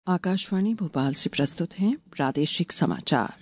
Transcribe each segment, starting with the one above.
आकाशवाणी भोपाल से प्रस्तुत हैं प्रादेशिक समाचार।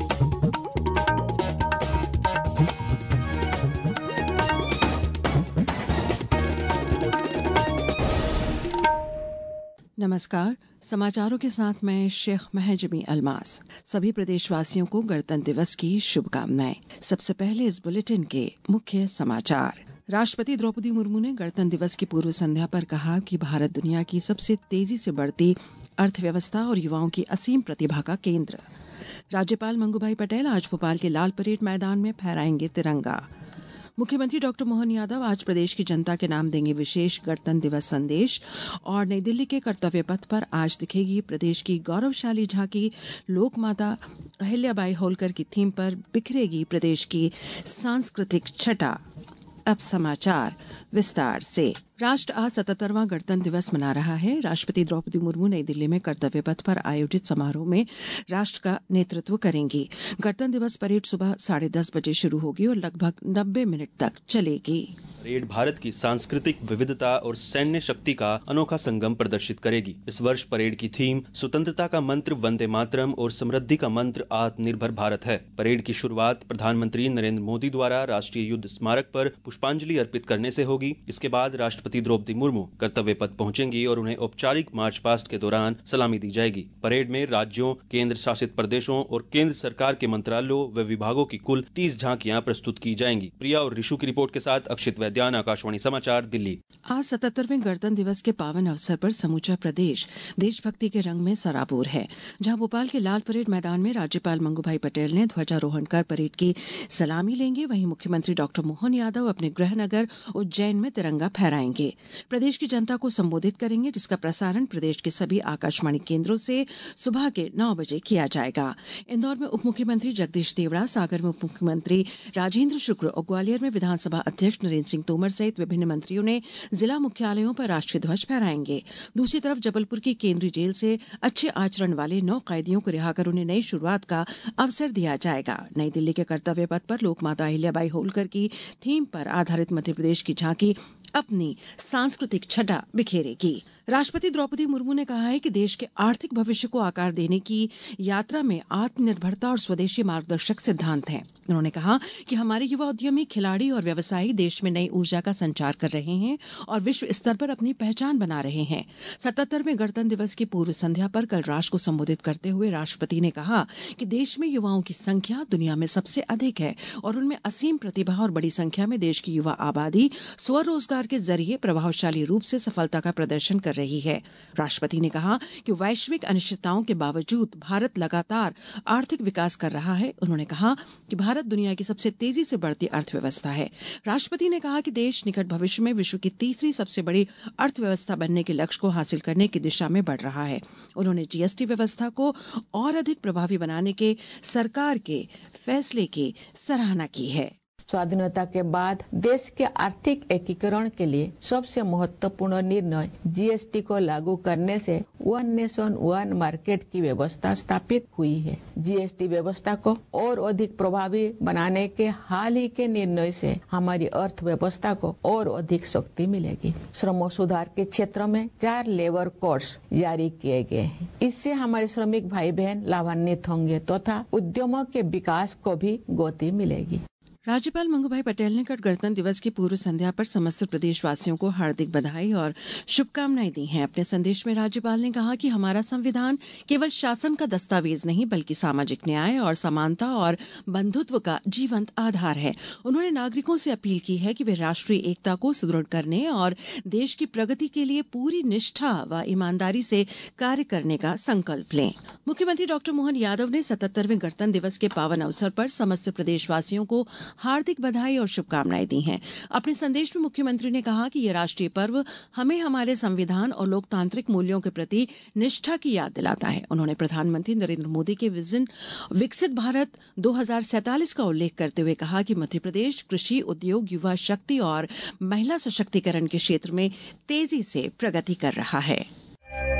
नमस्कार, समाचारों के साथ मैं शेख महजमी अल्मास। सभी प्रदेशवासियों को गणतंत्र दिवस की शुभकामनाएं। सबसे पहले इस बुलेटिन के मुख्य समाचार। राष्ट्रपति द्रौपदी मुर्मू ने गणतंत्र दिवस की पूर्व संध्या पर कहा कि भारत दुनिया की सबसे तेजी से बढ़ती अर्थव्यवस्था और युवाओं की असीम प्रतिभा का केंद्र। राज्यपाल मंगूभाई पटेल आज भोपाल के लाल परेड मैदान में फहराएंगे तिरंगा। मुख्यमंत्री डॉक्टर मोहन यादव आज प्रदेश की जनता के नाम देंगे विशेष गणतंत्र दिवस संदेश। और नई दिल्ली के कर्तव्य पथ पर आज दिखेगी प्रदेश की गौरवशाली झांकी। लोकमाता अहिल्याबाई होलकर की थीम पर बिखरेगी प्रदेश की सांस्कृतिक छटा। अब समाचार विस्तार से। राष्ट्र आज 77वां गणतंत्र दिवस मना रहा है। राष्ट्रपति द्रौपदी मुर्मू नई दिल्ली में कर्तव्य पथ पर आयोजित समारोह में राष्ट्र का नेतृत्व करेंगी। गणतंत्र दिवस परेड सुबह 10:30 बजे शुरू होगी और लगभग 90 मिनट तक चलेगी। परेड भारत की सांस्कृतिक विविधता और सैन्य शक्ति का अनोखा संगम प्रदर्शित करेगी। इस वर्ष परेड की थीम स्वतंत्रता का मंत्र वंदे मातरम और समृद्धि का मंत्र आत्मनिर्भर भारत है। परेड की शुरुआत प्रधानमंत्री नरेंद्र मोदी द्वारा राष्ट्रीय युद्ध स्मारक पर पुष्पांजलि अर्पित करने से होगी। इसके बाद राष्ट्रपति द्रौपदी मुर्मू कर्तव्य पथ पहुंचेंगी और उन्हें औपचारिक मार्च पास्ट के दौरान सलामी दी जाएगी। परेड में राज्यों, केंद्र शासित प्रदेशों और केंद्र सरकार के मंत्रालयों व विभागों की कुल 30 झांकियां प्रस्तुत की जाएंगी। प्रिया और ऋषु की रिपोर्ट के साथ अक्षित वैद्यान, आकाशवाणी समाचार, दिल्ली। आज 77वें गणतंत्र दिवस के पावन अवसर पर समूचा प्रदेश देशभक्ति के रंग में सराबोर है। जहां भोपाल के लाल परेड मैदान में राज्यपाल मंगूभाई पटेल ने ध्वजारोहण कर परेड की सलामी लेंगे, वहीं मुख्यमंत्री डॉक्टर मोहन यादव अपने गृह नगर उज्जैन में तिरंगा फहराएंगे। प्रदेश की जनता को संबोधित करेंगे, जिसका प्रसारण प्रदेश के सभी आकाशवाणी केंद्रों से सुबह के 9 बजे किया जाएगा। इंदौर में उप मुख्यमंत्री जगदीश देवड़ा, सागर में उप मुख्यमंत्री राजेंद्र शुक्ल और ग्वालियर में विधानसभा अध्यक्ष नरेंद्र सिंह तोमर सहित विभिन्न मंत्रियों ने जिला मुख्यालयों पर राष्ट्रीय ध्वज फहराएंगे। दूसरी तरफ जबलपुर की केंद्रीय जेल से अच्छे आचरण वाले 9 कैदियों को रिहा कर उन्हें नई शुरुआत का अवसर दिया जाएगा। नई दिल्ली के कर्तव्य पथ पर लोकमाता अहिल्याबाई होलकर की थीम पर आधारित मध्य प्रदेश की झांकी अपनी सांस्कृतिक छटा बिखेरेगी। राष्ट्रपति द्रौपदी मुर्मू ने कहा है कि देश के आर्थिक भविष्य को आकार देने की यात्रा में आत्मनिर्भरता और स्वदेशी मार्गदर्शक सिद्धांत हैं। उन्होंने कहा कि हमारे युवा उद्यमी, खिलाड़ी और व्यवसायी देश में नई ऊर्जा का संचार कर रहे हैं और विश्व स्तर पर अपनी पहचान बना रहे हैं। 77वें गणतंत्र दिवस की पूर्व संध्या पर कल राष्ट्र को संबोधित करते हुए राष्ट्रपति ने कहा कि देश में युवाओं की संख्या दुनिया में सबसे अधिक है और उनमें असीम प्रतिभा और बड़ी संख्या में देश की युवा आबादी स्वरोजगार के जरिए प्रभावशाली रूप से सफलता का प्रदर्शन कर रही है। राष्ट्रपति ने कहा कि वैश्विक अनिश्चितताओं के बावजूद भारत लगातार आर्थिक विकास कर रहा है। उन्होंने कहा कि भारत दुनिया की सबसे तेजी से बढ़ती अर्थव्यवस्था है। राष्ट्रपति ने कहा कि देश निकट भविष्य में विश्व की तीसरी सबसे बड़ी अर्थव्यवस्था बनने के लक्ष्य को हासिल करने की दिशा में बढ़ रहा है। उन्होंने जीएसटी व्यवस्था को और अधिक प्रभावी बनाने के सरकार के फैसले की सराहना की है। स्वाधीनता के बाद देश के आर्थिक एकीकरण के लिए सबसे महत्वपूर्ण निर्णय जीएसटी को लागू करने से वन नेशन वन मार्केट की व्यवस्था स्थापित हुई है। जीएसटी व्यवस्था को और अधिक प्रभावी बनाने के हाल ही के निर्णय से हमारी अर्थव्यवस्था को और अधिक शक्ति मिलेगी। श्रम सुधार के क्षेत्र में 4 लेबर कोड्स जारी किए गए हैं। इससे हमारे श्रमिक भाई बहन लाभान्वित होंगे तथा उद्यमों के विकास को भी गति मिलेगी। राज्यपाल मंगूभाई पटेल ने कल गणतंत्र दिवस की पूर्व संध्या पर समस्त प्रदेशवासियों को हार्दिक बधाई और शुभकामनाएं दी हैं। अपने संदेश में राज्यपाल ने कहा कि हमारा संविधान केवल शासन का दस्तावेज नहीं बल्कि सामाजिक न्याय और समानता और बंधुत्व का जीवंत आधार है। उन्होंने नागरिकों से अपील की है कि वे राष्ट्रीय एकता को सुदृढ़ करने और देश की प्रगति के लिए पूरी निष्ठा व ईमानदारी से कार्य करने का संकल्प लें। मुख्यमंत्री डॉक्टर मोहन यादव ने 77वें गणतंत्र दिवस के पावन अवसर पर समस्त प्रदेशवासियों को हार्दिक बधाई और शुभकामनाएं दी हैं। अपने संदेश में मुख्यमंत्री ने कहा कि यह राष्ट्रीय पर्व हमें हमारे संविधान और लोकतांत्रिक मूल्यों के प्रति निष्ठा की याद दिलाता है। उन्होंने प्रधानमंत्री नरेंद्र मोदी के विजन विकसित भारत 2047 का उल्लेख करते हुए कहा कि मध्य प्रदेश कृषि, उद्योग, युवा शक्ति और महिला सशक्तिकरण के क्षेत्र में तेजी से प्रगति कर रहा है।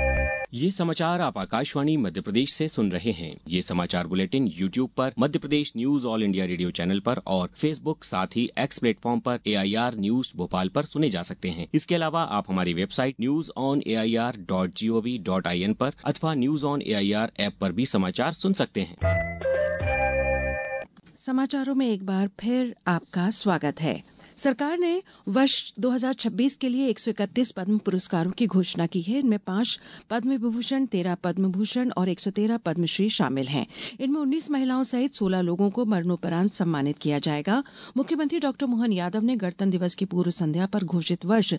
ये समाचार आप आकाशवाणी मध्य प्रदेश से सुन रहे हैं। ये समाचार बुलेटिन YouTube पर Madhya Pradesh news All India Radio channel पर और Facebook साथ ही X प्लेटफॉर्म पर AIR न्यूज भोपाल पर सुने जा सकते हैं। इसके अलावा आप हमारी वेबसाइट newsonair.gov.in पर अथवा न्यूज ऑन AIR ऐप पर भी समाचार सुन सकते हैं। समाचारों में एक बार फिर आपका स्वागत है। सरकार ने वर्ष 2026 के लिए 131 पद्म पुरस्कारों की घोषणा की है। इनमें 5 पद्म विभूषण, 13 पद्म भूषण और 113 पद्मश्री शामिल हैं। इनमें 19 महिलाओं सहित 16 लोगों को मरणोपरांत सम्मानित किया जाएगा। मुख्यमंत्री डॉक्टर मोहन यादव ने गणतंत्र दिवस की पूर्व संध्या पर घोषित वर्ष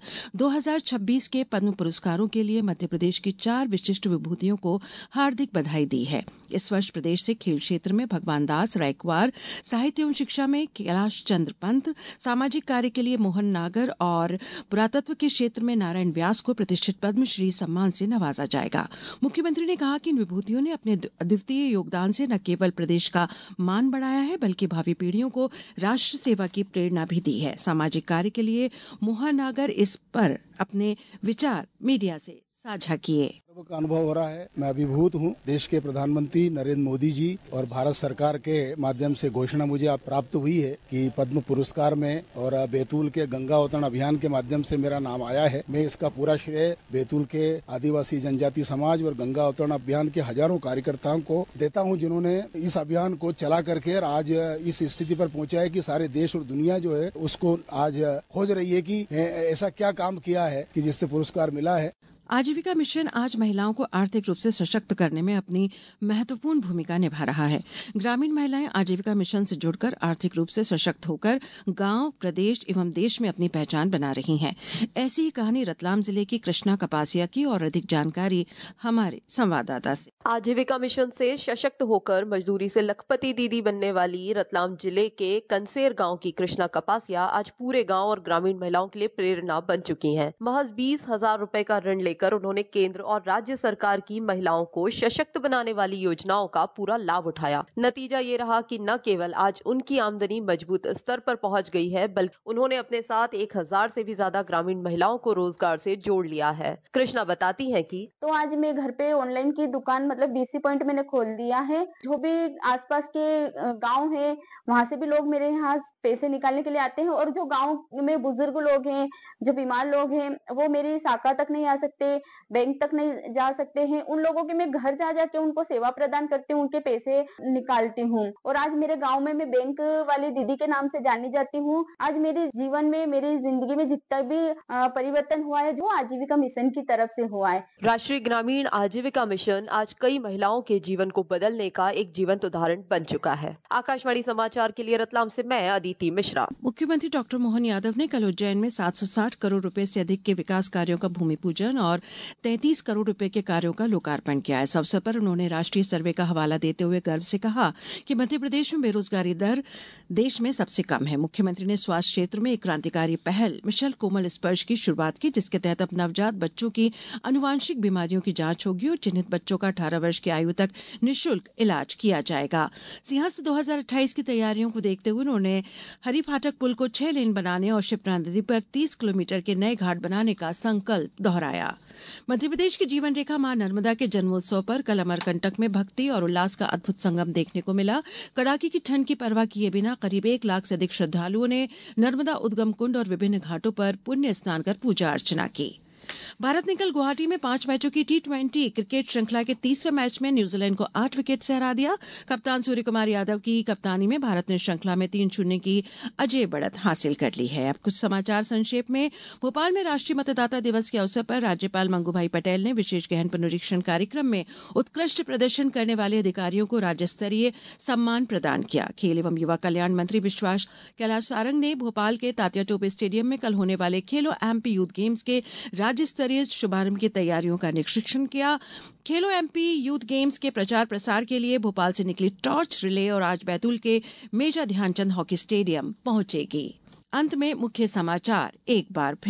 2026 के पद्म पुरस्कारों के लिए मध्य प्रदेश की 4 विशिष्ट विभूतियों को हार्दिक बधाई दी है। इस वर्ष प्रदेश से खेल क्षेत्र में भगवान दास रायकवार, साहित्य एवं शिक्षा में कैलाश चंद्र पंत, सामाजिक कार्य के लिए मोहन नागर और पुरातत्व के क्षेत्र में नारायण व्यास को प्रतिष्ठित पद्मश्री सम्मान से नवाजा जाएगा। मुख्यमंत्री ने कहा कि इन विभूतियों ने अपने अद्वितीय योगदान से न केवल प्रदेश का मान बढ़ाया है बल्कि भावी पीढ़ियों को राष्ट्र सेवा की प्रेरणा भी दी है। सामाजिक कार्य के लिए मोहन नागर इस पर अपने विचार मीडिया से साझा किए। का अनुभव हो रहा है। मैं अभिभूत हूँ। देश के प्रधानमंत्री नरेंद्र मोदी जी और भारत सरकार के माध्यम से घोषणा मुझे प्राप्त हुई है कि पद्म पुरस्कार में और बैतूल के गंगा अवतरण अभियान के माध्यम से मेरा नाम आया है। मैं इसका पूरा श्रेय बैतूल के आदिवासी जनजाति समाज और गंगा अवतरण अभियान के हजारों कार्यकर्ताओं को देता हूँ, जिन्होंने इस अभियान को चला करके आज इस स्थिति पर पहुँचा है कि सारे देश और दुनिया जो है उसको आज खोज रही है कि ऐसा क्या काम किया है कि जिससे पुरस्कार मिला है। आजीविका मिशन आज महिलाओं को आर्थिक रूप से सशक्त करने में अपनी महत्वपूर्ण भूमिका निभा रहा है। ग्रामीण महिलाएं आजीविका मिशन से जुड़कर आर्थिक रूप से सशक्त होकर गांव, प्रदेश एवं देश में अपनी पहचान बना रही हैं। ऐसी ही कहानी रतलाम जिले की कृष्णा कपासिया की और अधिक जानकारी हमारे संवाददाता से। आजीविका मिशन से सशक्त होकर मजदूरी से लखपति दीदी बनने वाली रतलाम जिले के कंसेर गांव की कृष्णा कपासिया आज पूरे गांव और ग्रामीण महिलाओं के लिए प्रेरणा बन चुकी हैं। महज 20,000 रुपए का ऋण लेकर उन्होंने केंद्र और राज्य सरकार की महिलाओं को सशक्त बनाने वाली योजनाओं का पूरा लाभ उठाया। नतीजा ये रहा कि न केवल आज उनकी आमदनी मजबूत स्तर पर पहुंच गई है, बल्कि उन्होंने अपने साथ 1,000 से भी ज्यादा ग्रामीण महिलाओं को रोजगार से जोड़ लिया है। कृष्णा बताती हैं कि तो आज मैं घर पे ऑनलाइन की दुकान मतलब BC पॉइंट मैंने खोल दिया है। जो भी आसपास के गांव है वहां से भी लोग मेरे यहाँ पैसे निकालने के लिए आते हैं और जो गांव में बुजुर्ग लोग हैं, जो बीमार लोग हैं, वो मेरी शाखा तक नहीं आ सकते, बैंक तक नहीं जा सकते हैं। उन लोगों के मैं घर जा जाके उनको सेवा प्रदान करती हूँ, उनके पैसे निकालती हूँ और आज मेरे गांव में मैं बैंक वाली दीदी के नाम से जानी जाती हूँ। आज मेरे जीवन में, मेरी जिंदगी में जितना भी परिवर्तन हुआ है, जो आजीविका मिशन की तरफ से हुआ है। राष्ट्रीय ग्रामीण आजीविका मिशन आज कई महिलाओं के जीवन को बदलने का एक जीवंत उदाहरण बन चुका है। आकाशवाणी समाचार के लिए रतलाम से मैं अदिति मिश्रा। मुख्यमंत्री डॉक्टर मोहन यादव ने कल उज्जैन में 760 करोड़ रुपए से अधिक के विकास कार्यों का भूमि पूजन और 33 करोड़ रुपए के कार्यों का लोकार्पण किया। इस अवसर पर उन्होंने राष्ट्रीय सर्वे का हवाला देते हुए गर्व से कहा कि मध्य प्रदेश में बेरोजगारी दर देश में सबसे कम है। मुख्यमंत्री ने स्वास्थ्य क्षेत्र में एक क्रांतिकारी पहल मिशन कोमल स्पर्श की शुरुआत की, जिसके तहत अब नवजात बच्चों की आनुवांशिक बीमारियों की जांच होगी और चिन्हित बच्चों का 18 वर्ष की आयु तक निःशुल्क इलाज किया जाएगा। सिंहस्थ 2028 की तैयारियों को देखते हुए उन्होंने हरी फाटक पुल को 6 लेन बनाने और शिप्रा नदी पर 30 किलोमीटर के नए घाट बनाने का संकल्प दोहराया। मध्य प्रदेश की जीवन रेखा मां नर्मदा के जन्मोत्सव पर कल अमरकंटक में भक्ति और उल्लास का अद्भुत संगम देखने को मिला। कड़ाके की ठंड की परवाह किए बिना करीब 1 लाख से अधिक श्रद्धालुओं ने नर्मदा उद्गम कुंड और विभिन्न घाटों पर पुण्य स्नान कर पूजा अर्चना की। भारत ने कल गुवाहाटी में 5 मैचों की T20 क्रिकेट श्रृंखला के तीसरे मैच में न्यूजीलैंड को 8 विकेट से हरा दिया। कप्तान सूर्य कुमार यादव की कप्तानी में भारत ने श्रृंखला में 3-0 की अजय बढ़त हासिल कर ली है। अब कुछ समाचार संक्षेप में। भोपाल में राष्ट्रीय मतदाता दिवस के अवसर पर राज्यपाल मंगूभाई पटेल ने विशेष गहन पुनरीक्षण कार्यक्रम में उत्कृष्ट प्रदर्शन करने वाले अधिकारियों को राज्य स्तरीय सम्मान प्रदान किया। खेल एवं युवा कल्याण मंत्री विश्वास कैलाश सारंग ने भोपाल के तात्या टोपे स्टेडियम में कल होने वाले खेलो एमपी यूथ गेम्स के राज्य स्तरीय शुभारंभ की तैयारियों का निरीक्षण किया। खेलो एमपी यूथ गेम्स के प्रचार प्रसार के लिए भोपाल से निकली टॉर्च रिले और आज बैतूल के मेजर ध्यानचंद हॉकी स्टेडियम पहुंचेगी। अंत में मुख्य समाचार एक बार फिर।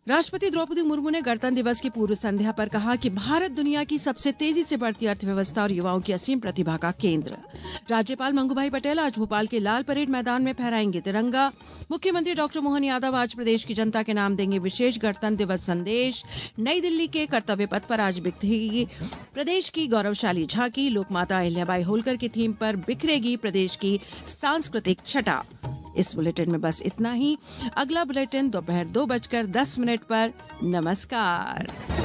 राष्ट्रपति द्रौपदी मुर्मू ने गणतंत्र दिवस की पूर्व संध्या पर कहा कि भारत दुनिया की सबसे तेजी से बढ़ती अर्थव्यवस्था और युवाओं की असीम प्रतिभा का केंद्र। राज्यपाल मंगूभाई पटेल आज भोपाल के लाल परेड मैदान में फहराएंगे तिरंगा। मुख्यमंत्री डॉक्टर मोहन यादव आज प्रदेश की जनता के नाम देंगे विशेष गणतंत्र दिवस संदेश। नई दिल्ली के कर्तव्य पथ पर आज बिखरेगी प्रदेश की गौरवशाली झांकी। लोकमाता अहिल्याबाई होलकर की थीम पर बिखरेगी प्रदेश की सांस्कृतिक छटा। इस बुलेटिन में बस इतना ही। अगला बुलेटिन दोपहर 2:10 पर। नमस्कार।